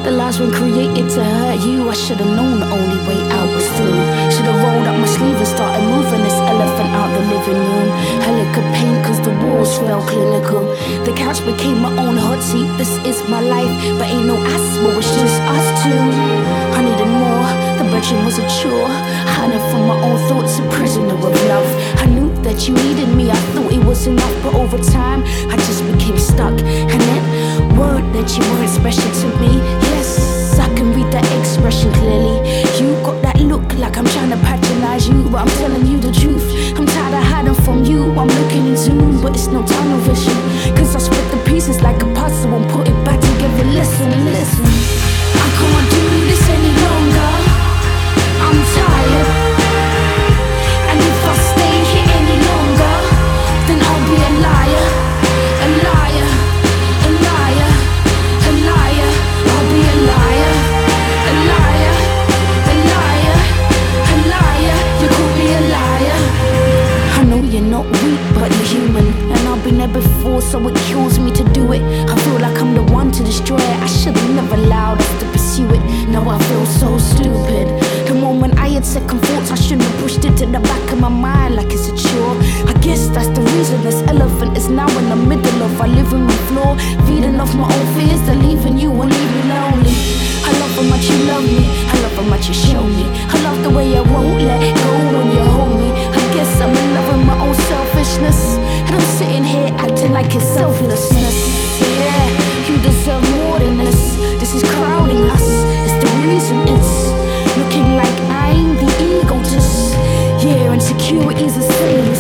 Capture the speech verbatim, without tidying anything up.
The lies weren't created to hurt you. I should've known the only way out was through. Should've rolled up my sleeve and started moving this elephant out the living room. Hella could paint cause the walls felt clinical. The couch became my own hot seat. This is my life, but ain't no asthma, it's just us two. I needed more, the bedroom was a chore. Hiding from my own thoughts, a prisoner of love. I knew that you needed me, I thought it was enough, but over time I just became stuck. And then word that you weren't special to me. Yes, I can read that expression clearly. You got that look like I'm trying to patronize you, but I'm telling you the truth. I'm tired of hiding from you. I'm looking in Zoom, but it's no tunnel vision. Cause I split the pieces like a puzzle and put it back together. Listen, listen, I can't do this any longer. I'm tired, and if I stay here any longer, then I'll be a liar, a liar, a liar, a liar. I'll be a liar, a liar, a liar, a liar. You call me a liar. I know you're not weak, but you're human, and I've been there before, so it kills me to do it. I feel like I'm the one to destroy it. I should've never allowed us to pursue it. Now I feel so stupid. The moment I had second thoughts, I shouldn't have pushed it to the back of my mind like it's a chore. I guess that's the reason this elephant is now in the middle of our living room floor, feeding off my own fears, they're leaving you and leave me lonely. I love how much you love me, I love how much you show me. I love the way I won't let go when you hold me. I guess I'm in love with my own selfishness, and I'm sitting here acting like it's selflessness. Yeah, you deserve more than this. This is crowding us, it's the reason it's looking like I'm the egotist. Yeah, insecurity's a sin.